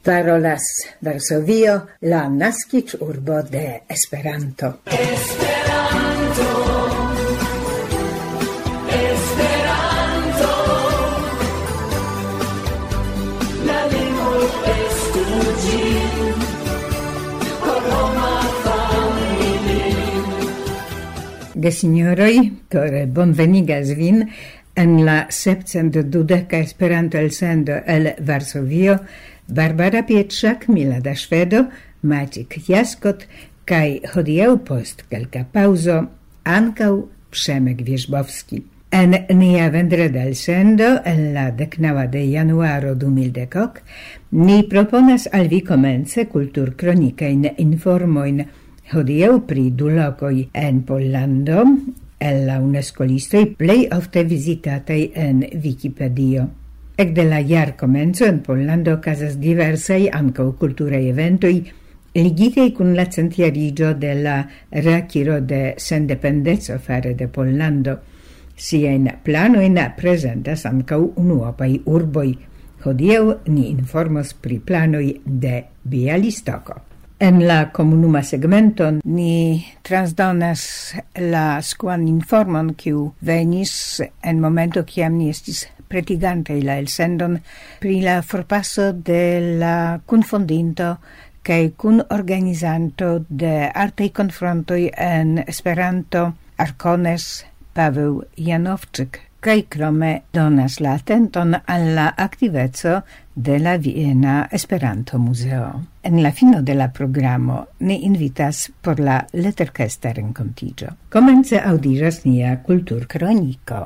Parolas Varsovio, la naskiĝurbo de Esperanto. Gesignoroj, kore bonvenigas vin en la 720 Esperanto elsendo el Varsovio, Barbara Pietrzak, Milada Szwedo, Maciek Jaskot, kaj hodiaŭ post kelka pauzo ankaŭ Przemek Wierzbowski. En nia vendreda elsendo, en la 19 de januaro 2010, ni proponas al vi komence kulturkronikajn informojn hodiaŭ pri du lokoj en Pollando, el la UNESCO-listoj plej ofte vizitataj en Wikipedio. Ekde la jarkomenco en Pollando okazas diversaj ankaŭ kulturaj eventoj ligitaj kun la centjariĝo de la reakiro de sendependeco fare de Pollando. Siajn planojn prezentas ankaŭ unuopaj urboj. Hodiaŭ ni informos pri planoj de Białystoko. En la komunuma segmento ni transdonas la skuan informon, kiu venis en momento kiam ni estis pretigante la elsendon pri la forpaso de la kunfondinto kaj kunorganizanto de artaj konfrontoj en Esperanto Arkones Paweł Janowczyk, kaj krome donas la atenton al la aktiveco de la Viena Esperanto Museo. En la fino de la programo ni invitas por la leterkesta renkontiĝo. Komence aŭdiĝas nia kulturkroniko.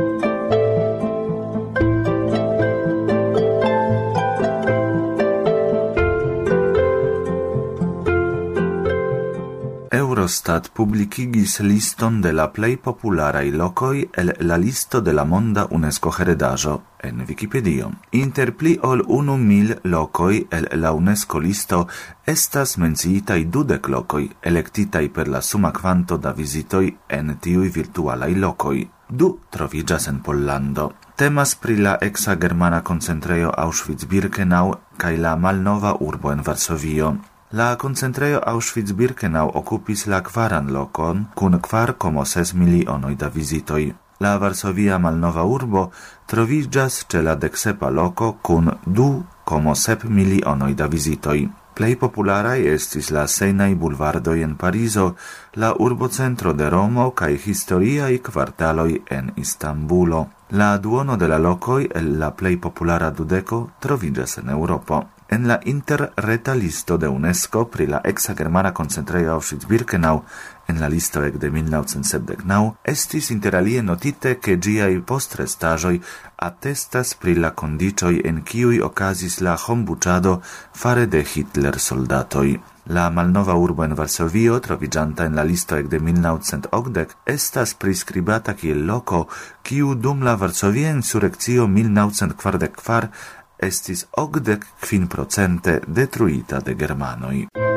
Eurostat publikigis liston de la plej popularaj lokoj el la listo de la monda UNESCO-heredaĵo en Wikipedio. Inter pli ol 1,000 lokoj el la UNESCO-listo estas menciitaj 20 lokoj, elektitaj per la suma kvanto da vizitoj en tiuj virtualaj lokoj. 2 troviĝas en Pollando. Temas pri la eksa germana koncentrejo Auschwitz-Birkenau kaj la malnova urbo en Varsovio. La koncentrejo Auschwitz-Birkenau okupis la 4. lokon kun 4,6 milionoj da vizitoj. La varsovia malnova urbo troviĝas ĉe la 17. loko kun 2,7 milionoj da vizitoj. Plej popularaj estis la sejnaj bulvardoj en Parizo, la urbocentro de Romo kaj historiaj kvartaloj en Istanbulo. La duono de la lokoj el la plej populara dudeko troviĝas en Eŭropo. En la interreta listo de UNESCO pri la eksa germana koncentrejo Auschwitz-Birkenau en la listo ekde 1979 estis interalie notite ke ĝiaj postrestaĵoj atestas pri la kondiĉoj en kiuj okazis la hombuĉado fare de Hitler-soldatoj. La malnova urbo en Varsovio, troviĝanta en la listo ekde 1980, estas priskribata kiel loko, kiu dum la Varsovia insurekcio 1944 estis 85% detruita de germanoj.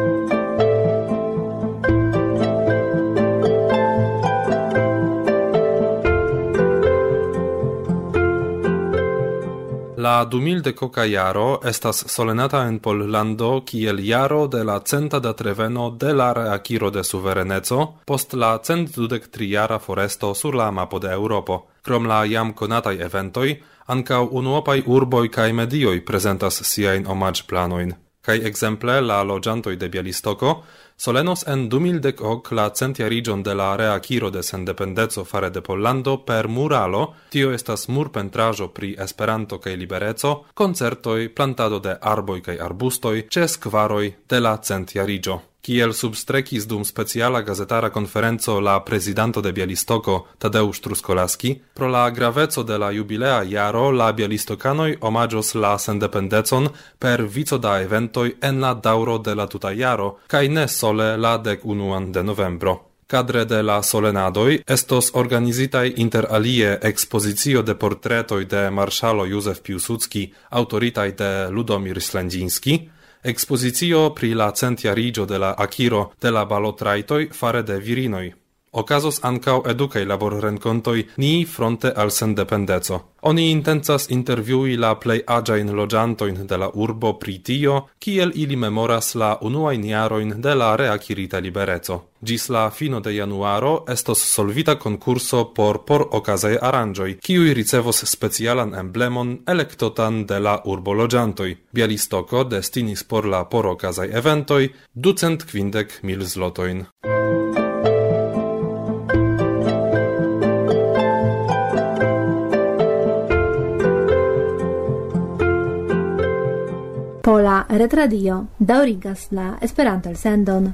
La 2010 jaro estas solenata en Pollando kiel jaro de la 100. datreveno de la reakiro de suvereneco post la 123 jara foresto sur la mapo de Eŭropo. Krom la jam konataj eventoj, ankaŭ unuopaj urboj kaj medioj prezentas siajn omaĝplanojn. Kaj ekzemple la loĝantoj de Białystoko solenos en 2010 la centjariĝon de la reakiro de sendependeco fare de Pollando per muralo, tio estas murpentraĵo pri Esperanto kaj libereco, koncertoj, plantado de arboj kaj arbustoj ĉe skvaroj de la centjariĝo. Kiel substrekis dum speciala gazetara konferenco la prezidanto de Białystoko, Tadeusz Truskolaski, pro la graveco de la jubilea jaro la bialistokanoj omaĝos la sendependecon per vico da eventoj en la daŭro de la tuta jaro, kaj ne sole la 11 de novembro. Kadre de la solenadoj estos organizitaj inter alie ekspozicio de portretoj de marŝalo Józef Piłsudski, aŭtoritaj de Ludomir Slędziński, ekspozicio pri la centjariĝo de la akiro de la balotrajtoj fare de virinoj. Okazos ancau educai laborrencontoi ni fronte al sendependeco. Oni intencas intervjui la plei agiain logiantoin de la urbo pri tio, kiel ili memoras la unuain jaroin de la reakirita libereco. Gis la fino de januaro estos solvita concurso por okazaj aranĝoj, kiuj ricevos specialan emblemon elektotan de la urbo loĝantoj. Bialistoko destinis por la okazaj eventoj 250,000 zlotojn. Pola Retradio daŭrigas la Esperanto-elsendon.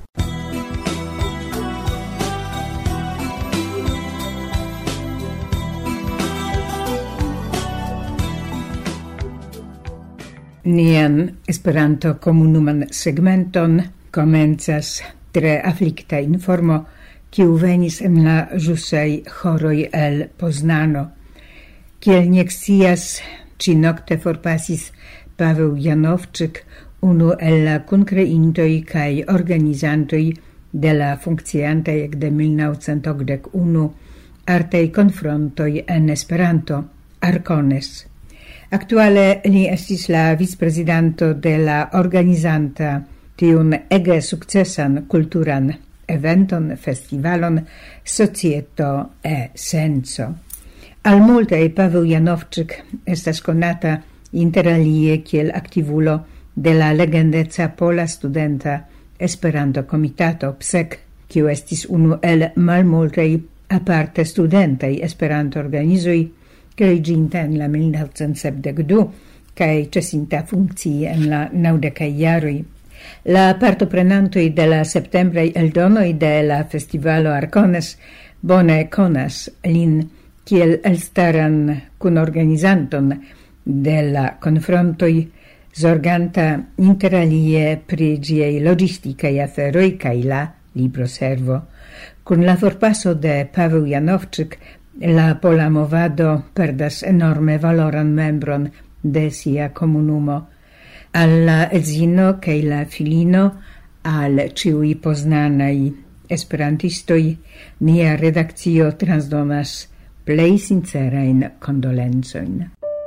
Nian Esperanto-komunuman segmenton komencas tre aflikta informo, kiu venis en la ĵusaj horoj el Poznano. Kiel ni ekscias, ĉinokte forpasis Paweł Janowczyk, unu el la kunkreintaj kaj organizantoj de la funkciantaj ekde 1981 artaj konfrontoj en Esperanto, Arcones. Aktuale li estis la vicprezidanto de la organizanta tiun ege sukcesan kulturan eventon, festivalon Societo e Senso. Al multaj Paweł Janowczyk estas konata inter alie kiel aktivulo de la legendeca pola studenta Esperanto Komitato PSEK, kiu estis unu el malmultaj aparte studentaj Esperanto organizoj, creginta en la 1972 kaj ĉesinta funkcii en la 90-kaj jaroj. La partoprenantoj de la septembraj eldonoj de la festivalo Arcones bone konas lin kiel elstaran kunorganizanton de la konfrontoj, zorganta inter alie pri ĝiaj logistikaj aferoj kaj la libroservo. Kun la forpaso de Paweł Janowczyk, la pola movado perdas enorme valoran membron de sia komunumo. Al la edzino kaj la filino, al ĉiuj poznanaj esperantistoj, nia redakcio transdonas plej sincerajn kondolencojn.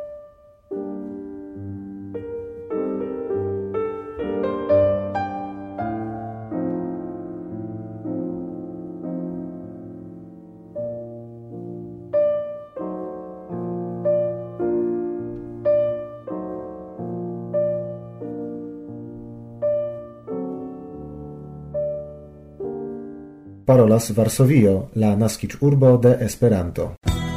Parolas Varsovio, la naskiĝurbo de Esperanto.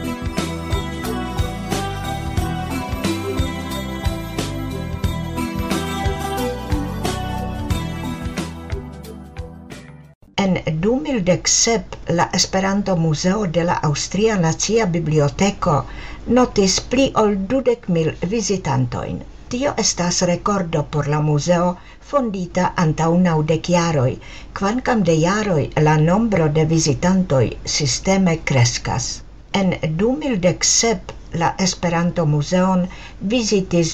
En 2017 la Esperanto-muzeo de la Aŭstria Nacia Biblioteko notis pli ol 20,000 vizitantojn. Tio estas rekordo por la muzeo fondita antaŭ 90 jaroj, kvankam de jaroj la nombro de vizitantoj sisteme kreskas. En 2017 la Esperanto-muzeon vizitis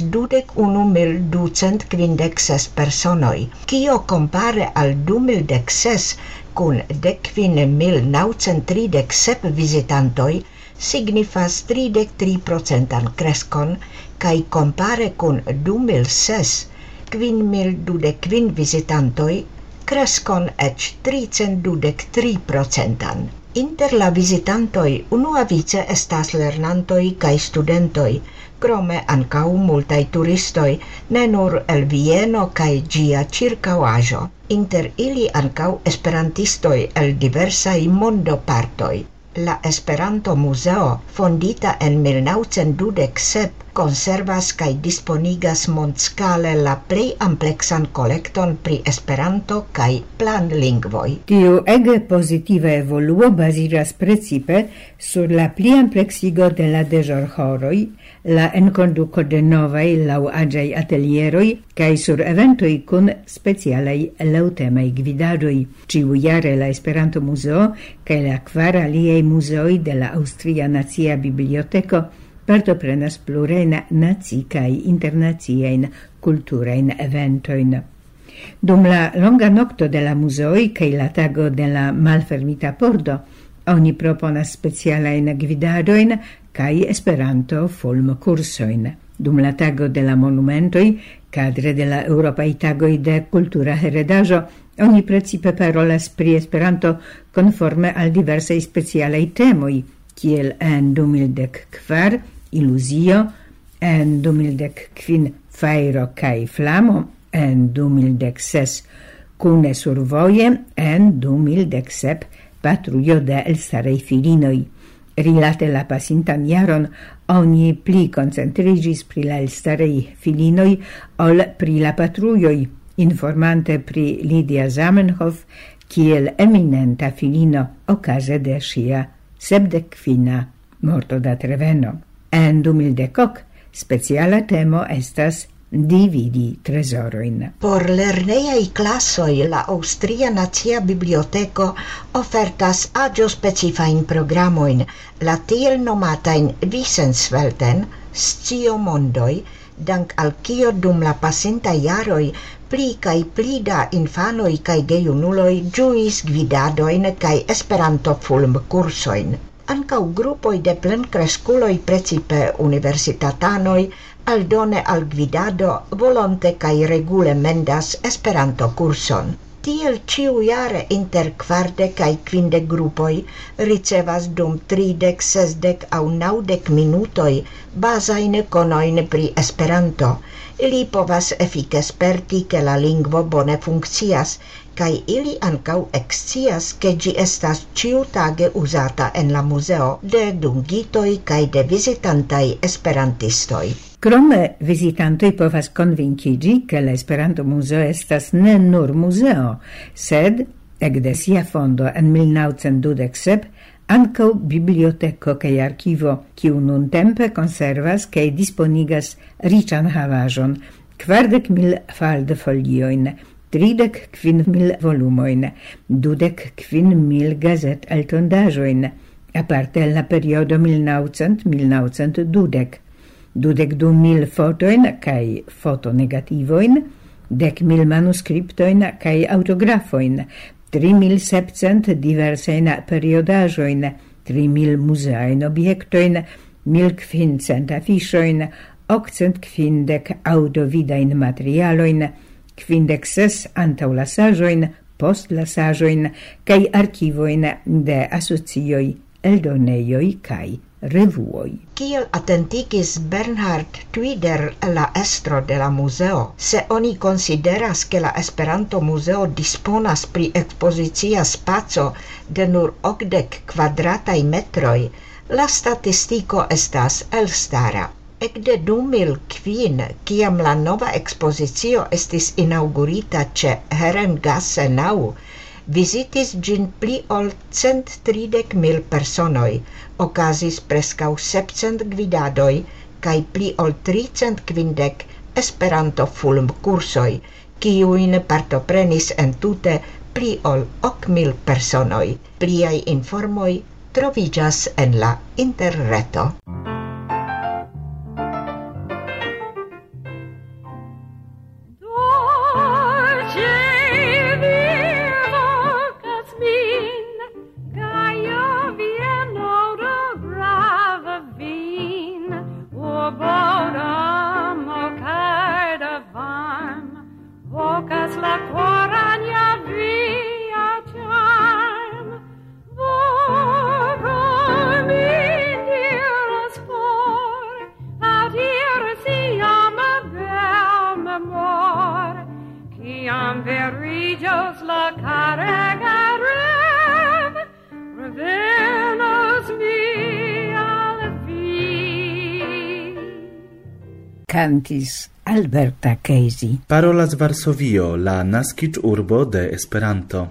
21,256 personoj, kio kompare al 2016 kun 19,937 vizitantoj signifas 33% kreskon, kaj kompare kun 2006 5,025 vizitantoj, kreskon eĉ 323%. Inter la vizitantoj unuavice estas lernantoj kaj studentoj, krome ankaŭ multaj turistoj, ne nur el Vieno kaj ĝia ĉirkaŭaĵo. Inter ili ankaŭ esperantistoj el diversaj mondopartoj. La Esperanto-muzeo, fondita en 1927, konservas kaj disponigas mondskale la plej ampleksan kolekton pri Esperanto kaj planlingvoj. Tiu ege pozitiva evoluo baziras precipe sur la pliampleksigo de la deĵorhoroj, la enkonduko de novaj laŭaĝaj atelieroj kaj sur eventoj kun specialaj laŭtemaj gvidadoj. Ĉiujare la Esperanto-muzeo kaj la kvar aliaj muzeoj de la Aŭstria Nacia Biblioteko partoprenas plurajn naci- kaj internaciajn kulturajn eventojn. Dum la longa nokto de la muzeoj kaj la tago de la malfermita pordo, Oni proponas specialain gvidadoin kai Esperanto fulmkursoin. Dum la tago de la monumentoi, cadre de la Europaj tagoj de kultura heredaĵo, oni precipe parolas pri Esperanto konforme al diversaj specialaj temoj, kiel en 2014 iluzio, en 2015 fajro kaj flamo, en 2016 kune survoje, en 2017 patrujo de elstarej filinoj. Rilate la pasintan jaron, oni pli koncentrigis pri la elstarej filinoj ol pri la patrujoj, informante pri Lidia Zamenhof kiel eminenta filino okaze de ŝia 70. morto da Treveno. En 2010 speciala temo estas dividi tresoroin. Por lerneiaj klasoj la Aŭstria Nacia Biblioteko ofertas aĝo-specifajn programojn, la tiel nomatajn Wissenswelten, sciomondoj, dank al kio dum la pasintaj jaroj pli kaj pli da infanoj kaj gejunuloj ĝuis gvidadojn kaj Esperanto-fulmkursojn. Ankaŭ grupoj de plenkreskuloj, precipe universitatanoj, aldone al gvidado volonte kaj regule mendas Esperanto-kurson. Tiel ĉiujare inter 40 kaj 50 grupoj ricevas dum 30, 60 aŭ 90 minutoj bazajn konojn pri Esperanto. Ili povas efike sperti, ke la lingvo bone funkcias, kaj ili ankaŭ ekscias, ke ĝi estas ĉiutage uzata en la muzeo de dungitoj kaj de vizitantaj esperantistoj. Krome visitantoj povas konvinkigi, ke la Esperanto Muzeo estas ne nur muzeo, sed ekde sia fondo en 1927 ankaŭ biblioteko kaj arkivo, kiu nuntempe konservas kaj disponigas riĉan havaĵon, 40,000 faldfoliojn, 35,000 volumojn, 25,000 gazet-eltondaĵojn, aparte el la periodo 1900-1920. 22,000 fotoin kai fotonegativoin, 10,000 manuscriptoin kai autografoin, 3,700 diversain periodajoin, 3,000 museain objektoin, 1,500 afishoin, 850 audiovidain materialoin, 56 antaulasajoin, postlasajoin kai arkivoin de asocioj, eldonejoj kai revuoj. Kiel atentigis Bernhard Twider, la estro de la muzeo, se oni konsideras, ke la Esperanto Muzeo disponas pri ekspozicia spaco de nur 80 kvadrataj metroj, la statistiko estas elstara. Ekde 2005, kiam la nova ekspozicio estis inaugurita ĉe Herrengasse 9, visitis gin pli ol 130,000 personoj, okazis preskaŭ 700 gvidadoj kaj pli ol 350 Esperanto-fulmkursoj, kiujn partoprenis entute pli ol 8,000 personoj. Pliaj informoj troviĝas en la interreto. Cantis Alberta Casey. Parolas Varsovio, la naskiĝurbo de Esperanto.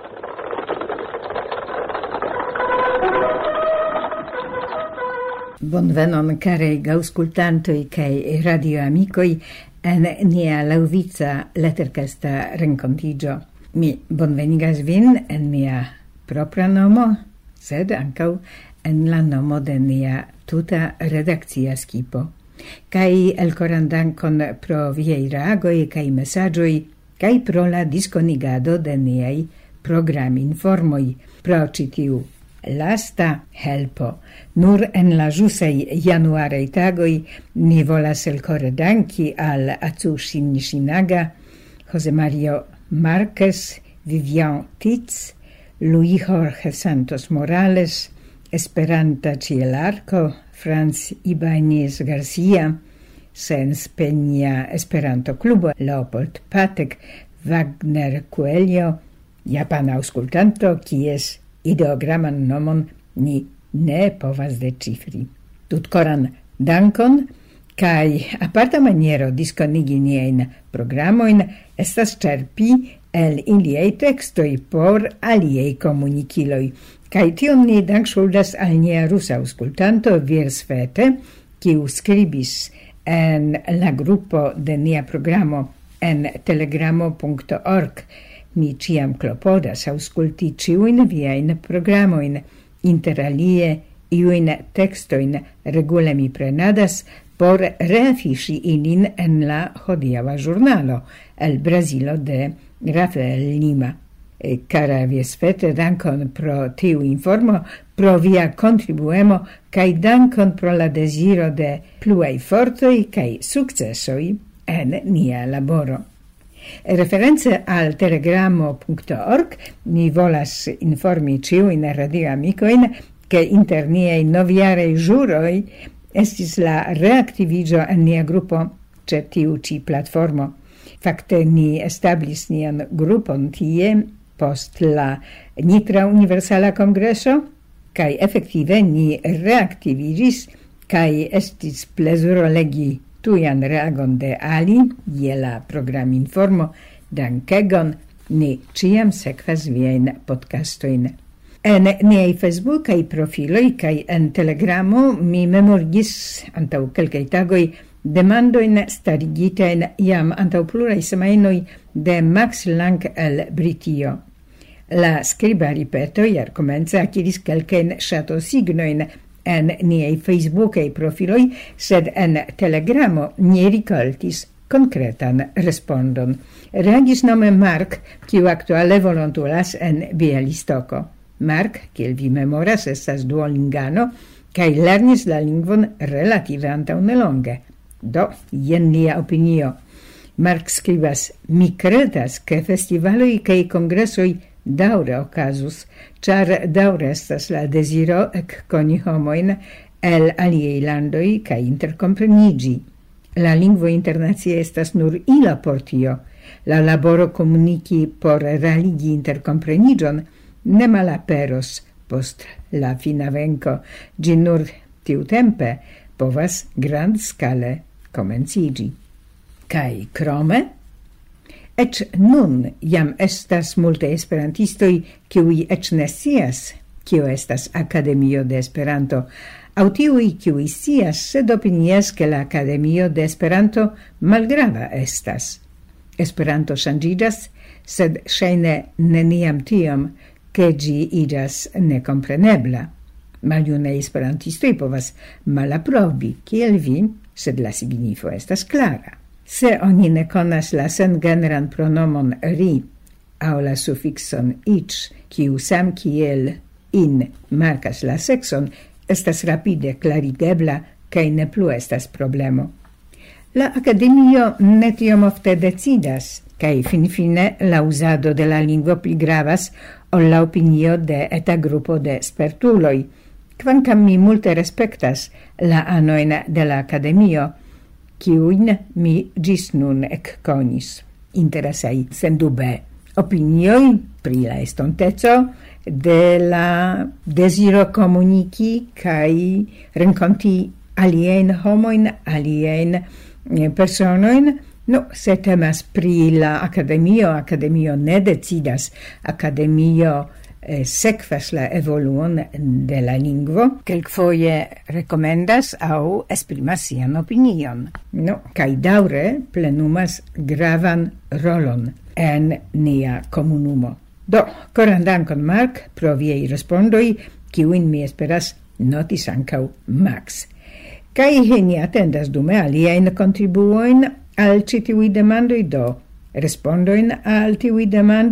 Bonvenon, carei gaŭskultantoj kaj radioamikoj en nia laŭvica leterkasta renkontiĝo. Mi bonvenigas vin en mia propra nomo, sed ankaŭ en la nomo de nia tuta redakcia skipo. Kai elkoran dankon pro viaj reagoj kaj mesaĝoj kaj pro la diskonigado de niaj programinformoj. Pro ĉi tiu lasta helpo. Nur en la giusei januarei tagoi ni volas elcore danki al Atsu Shinaga, José Mario Márquez, Vivian Titz, Luis Jorge Santos Morales, Esperanta Cielarco, Franz Ibáñez García, Sens Peña Esperanto Klubo, Leopold Patek, Wagner Coelho, japana auskultanto, kies ideograman nomon ni ne povas decifri. Tutkoran dankon, kai aparta maniero diskonigi niajn programojn estas ĉerpi el iliaj tekstoj por aliaj komunikiloj. Kaj tion ni dankŝuldas al nia rusa aŭskultanto Virsvete, kiu skribis en la grupo de nia programo en telegramo.org. Mi ciam klopodas aŭskulti ĉiujn viajn programojn, inter alie iujn tekstojn regule mi prenadas por reafiŝi ilin en la hodiaŭa ĵurnalo el Brazilo de Rafael Lima. Cara Virsvete, dankon pro tiu informo, pro via contribuemo, kaj dankon pro la desiro de pluaj fortoj kaj sukcesoj en nia laboro. Reference al telegramo.org mi volas informi ĉiujn radioamikojn, ke inter niaj novjaraj ĵuroj estis la reaktiviĝo en nia grupo ĉe tiu ĉi platformo. Fakte ni establis nian grupon tie post la Nitra Universala Kongreso, kaj efektive ni reaktiviĝis kaj estis plezuro legi tujan reagon de Ali je la programinformo. Dankegon, ni ĉiam sekvas viajn podcastojn. En niaj Facebookaj profiloj kaj en Telegramo mi memorigis antaŭ kelkaj tagoj demandojn starigitajn jam antaŭ pluraj semajnoj de Max Lang el Britio. La skriba ripeto jarkomence akiris kelkajn ŝatosignojn en niaj Facebookaj profiloj, sed en Telegramo ni rikoltis konkretan respondon. Reagis nome Mark, kiu aktuale volontulas en Białystoko. Mark, kiel vi memoras, estas duolingano, kaj lernis la lingvon relative antaŭnelonge. Do, jen lia opinio. Mark skribas: mi kredas, ke festivaloj kaj kongresoj daŭre okazus, ĉar daŭre estas la deziro ekkoni homojn el aliaj landoj kaj interkompreniĝi. La lingvo internacie estas nur ila por tio. La laboro komuniki por realigi interkompreniĝon ne malaperos post la fina venko. Ĝi nur tiutempe povas grandskale komenciĝi. Kaj krome, ec nun jam estas multe esperantistoj, kiuj ec ne scias, kio estas Akademio de Esperanto, aŭ tiuj, kiuj scias, sed opinias, ke la Akademio de Esperanto malgrava estas. Esperanto ŝanĝiĝas, sed ŝajne neniam tiom, ke ĝi iĝas nekomprenebla. Maljunaj esperantistoj povas malaprobi, kiel vi, sed la signifo estas klara. Se oni ne konas la sengenran pronomon ri aŭ la sufikson ic, kiu sam kiel in markas la sekson, estas rapide klarigebla kaj ne plu estas problemo. La Akademio ne tiom ofte decidas, kaj finfine la uzado de la lingvo pli gravas ol la opinio de eta grupo de spertuloj. Kvankam mi multe respektas la anojn de la Akademio, kiujn mi ĝis nun ekkonis. Interesaj sendube opinioj pri la estonteco de la deziro komuniki kaj renkonti aliajn homojn, aliajn personojn. No, se temas pri la Akademio ne decidas. Akademio sekvas la evoluon de la lingvo, kelkfoje rekomendas aŭ esprimas sian opinion. No, kaj daŭre plenumas gravan rolon en nia komunumo. Do, koran dankon, Mark, pro viaj respondoj, kiujn mi esperas notis ankaŭ Max. Kaj ni atendas dume aliajn kontribuojn al ĉi tiuj demandoj. Do, respondojn al tiuj demandoj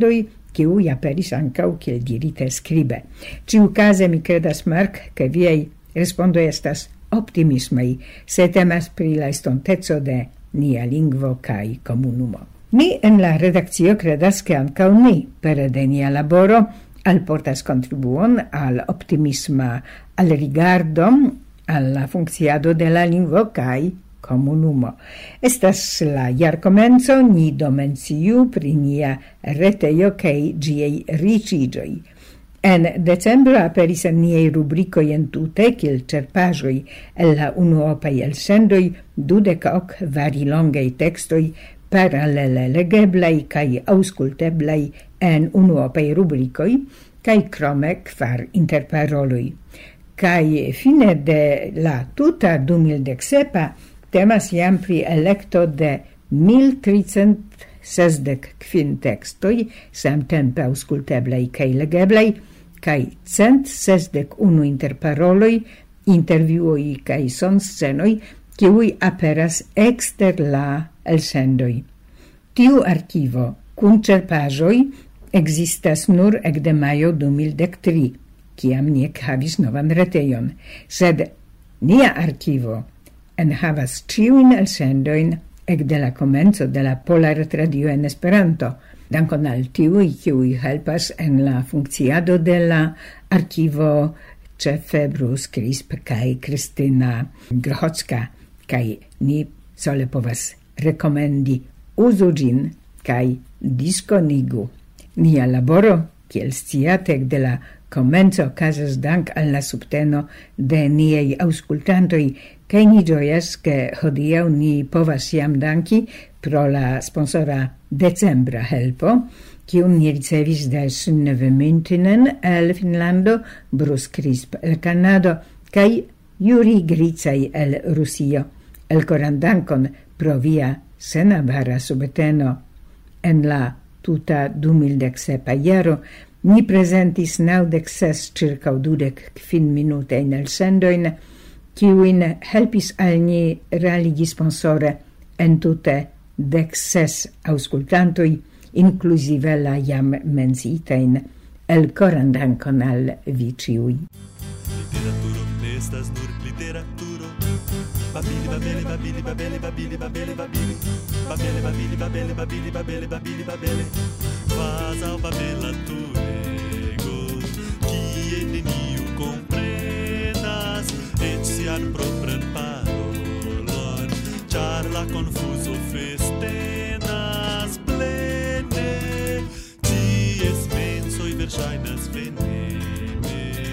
kiuj aperis ancau, kiel dirite, scribe. Ciucase mi credas, Mark, che viei respondo estas optimismai, se temas pri la estontezo de nia lingvo kai comunumo. Mi en la redaccio credas che ancau ni, per de nia laboro, alportas contribuon al optimisma, al rigardo, alla funcciado de la lingvo kai comunumo. Estas la iar comenzo, ni domenciu pri nia reteio kai giei ricigioi. En decembro aperis en niei rubricoi entute, kiel cerpajoi el la unuopei elsendoi, 28 varilongei textoi parallele legeblai kai ausculteblai en unuopei rubricoi, kai crome kvar interparoloi. Kai fine de la tuta 2017 temas jam pri electo de 1365 textoi, samtempe ausculteblai kai legeblai, kai 161 interparoloi, interviuoi kai sonscenoi, kiui aperas exter la elsendoi. Tiu archivo, cun cerpajoi, existas nur ec de maio 2013, ciam niec havis novan reteion, sed nia archivo enhavas ciuin elsendoin ec de la comenzo de la Pola Retradio en Esperanto, dankon al tiui kiui helpas en la funcciado de la archivo cefe Bruce Crisp kai Kristina Grochocka, kai ni sole povas recomendi uzu gin kai diskonigu. Nia laboro, kiel sciate de la comenzo ocasas dank al la subteno de niei auscultantoi, kai ni gioias che hodiau ni povas iam danki pro la sponsora decembra helpo, kiun ni ricevis de Synnöve Myntinen el Finlando, Bruce Crisp el Canado, kai Juri Gricai el Rusio. El coran dankon pro via senabara subteno en la tuta 2017 jaro, ni presentis 96 circa 25 minutein elsendoin, kiuin helpis al ni realigi sponsore entute 16 auscultantoi, inclusive la jam mencitein. El coran dankon al vi ciui. Literaturo estas nur literaturo. Babili, babele, babili, babele, babili, babele, babili. Babele, babili, babele, babili, babele, babili, babele. Faz ao babela turego, que neniu comprenas, et sian propran parolon, char la confuso festenas plene, ties mensoi verŝajnas venene.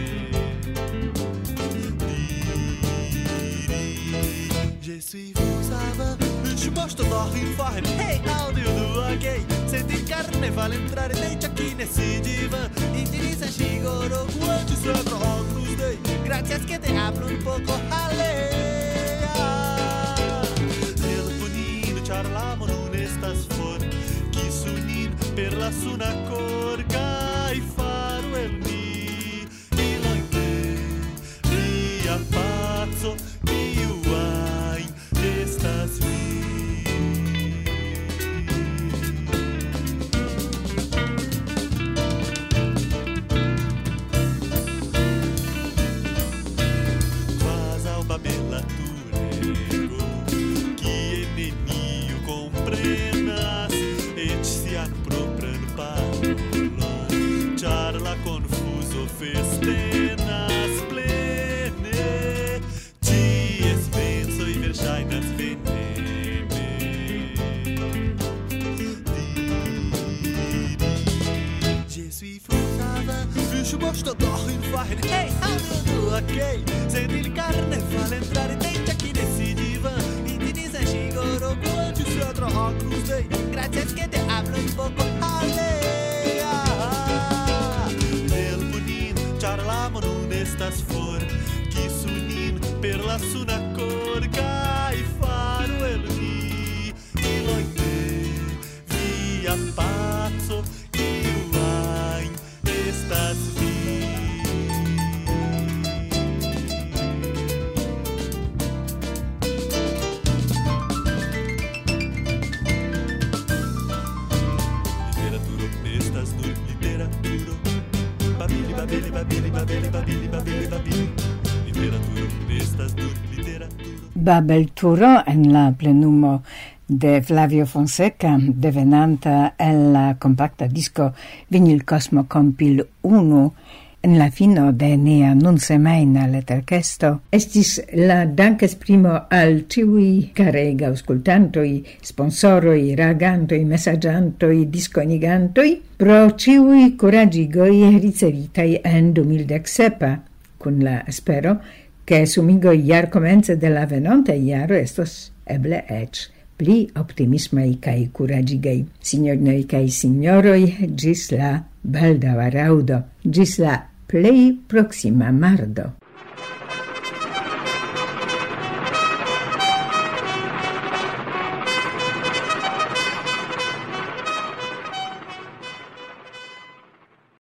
Je suis vous savez, je måste ta hinfahen. Hey, how do you do again? Sentir carnaval entrar nei ciacchine si diva. Intinisa shigoro, quanto sopra Agnus Dei. Gracias que te hablo un poco, alea. El punino charlamo nun estas for. Kisunin per la suna corga e faru el ni. Ilointe, via pazzo, miuain, estas vi. Babela turego, que neniu comprenas, et sian propran parolon, char la confuso festenas plene, ties mensoi verŝajnas venene. Je suis frustrada, je måste doch hinfahen. Hey, how do you do, okay? Sentir carnaval entrar dei ciacchine si diva. Intinisa shigoro, quanto sopra Agnus Dei. Gracias que te hablo un poco, alea. Nel punin charlamo nun estas for, kisunin per la suna corga e faru el ni. Ilointe, via pazzo, iuain, estas vi. Literatura estas nur Literaturo estas nur literaturo. Babelturo en la plenumo de Flavio Fonseca, devenanta el la compacta disco Vinyl Cosmo Compil 1, en la fino de nia nun semaina letterkesto, estis la dankesprimo al ciui carega auscultantoi, sponsoroi, reagantoi, messagiantoi, disconigantoi, pro ciui coragigoi ricevitai en 2017, cun la spero che sumigo iar comence de la venonta iaro estos eble ec pli optimismai cae curagigai. Signornoi cae signoroi, gis la baldaŭa raŭdo, gis la plej proxima mardo.